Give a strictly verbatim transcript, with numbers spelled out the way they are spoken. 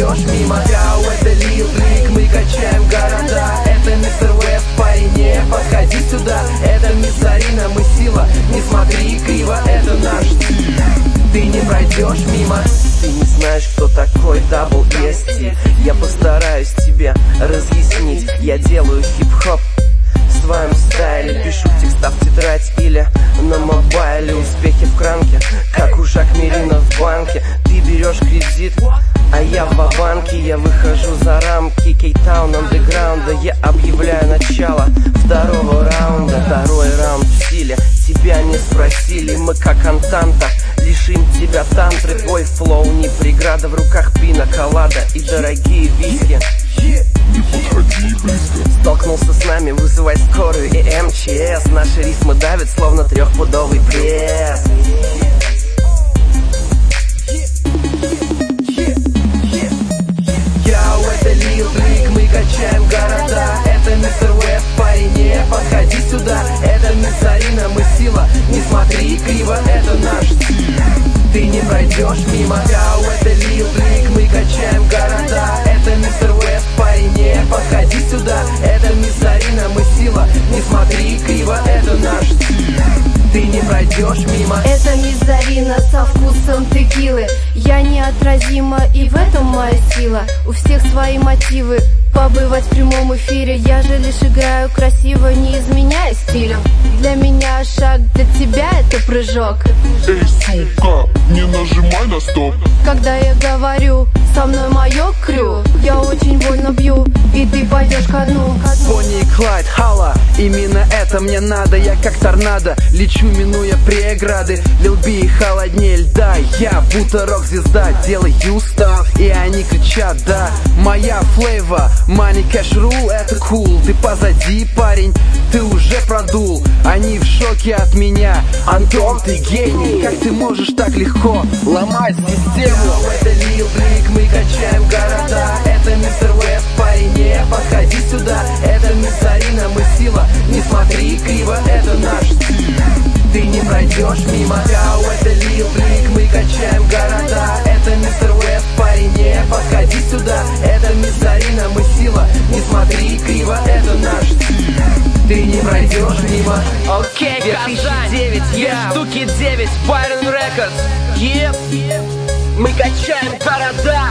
пройдешь мимо. Яу, это Lil Big, мы качаем города. Это мистер West, парень, не подходи сюда. Это мисс Зарина, мы сила, не смотри криво, это наш стиль. Ты не пройдешь мимо. Ты не знаешь, кто такой дабл эс ти. Я постараюсь тебе разъяснить. Я делаю хип-хоп в своем стайле. Пишу текста в тетрадь или на мобайле. Успехи в кранке, как у Жак-Мерина в банке. Ты берешь кредит, а я в ва-банке. Я выхожу за рамки Кейтаун андеграунда. Я объявляю начало второго раунда. Второй раунд в силе, тебя не спросили. Мы как Антанта, лишим тебя тантры. Твой флоу не преграда, в руках пина колада и дорогие виски. Не подходи близко. Столкнулся с нами, вызывай скорую и эм че эс. Наши рифмы давят, словно трехпудовый пресс. Яу, это Lil Big, мы качаем города. Это мистер West, парень, не подходи сюда. Это мисс Зарина, мы сила, не смотри криво, это наш стиль. Ты не пройдешь мимо. Яу, это Lil Big, мы качаем города. Это мистер West, парень, не подходи сюда. Это мисс Зарина, мы сила, не смотри криво, это наш стиль. Ты не пройдешь мимо. Это мисс Зарина со вкусом текилы. Я неотразима, и в этом моя сила. У всех свои мотивы побывать в прямом эфире. Я же лишь играю красиво, не изменяя стилем. Для меня шаг, для тебя это прыжок. Эй, сука, не нажимай на стоп. Когда я говорю, со мной мое крю, я очень больно бью, и ты пойдешь ко дну. Бонни и Клайд, Хала, именно это мне надо. Я как торнадо, лечу, минуя преграды. Lil B холоднее льда, я будто рок-звезда. Делаю став, и они кричат, да. Моя флейва, money, cash, rule, это cool. Ты позади, парень, ты уже продул. Они в шоке от меня. Антон, ты гений, как ты можешь так легко ломать систему? Это Lil Big, мы качаем города. Это мистер West, парень, не подходи сюда. Это мисс Зарина, мы сила, не смотри криво, это наш стиль. Ты не пройдешь мимо. Яу, это Lil Big, мы качаем города. Это мистер West, парень, не подходи сюда. Это мисс Зарина, мы сила, не смотри криво, это наш стиль. Ты не пройдешь мимо. Окей, две тысячи девять, yeah. Штуки девять, Byron Records. Yep. Мы качаем города.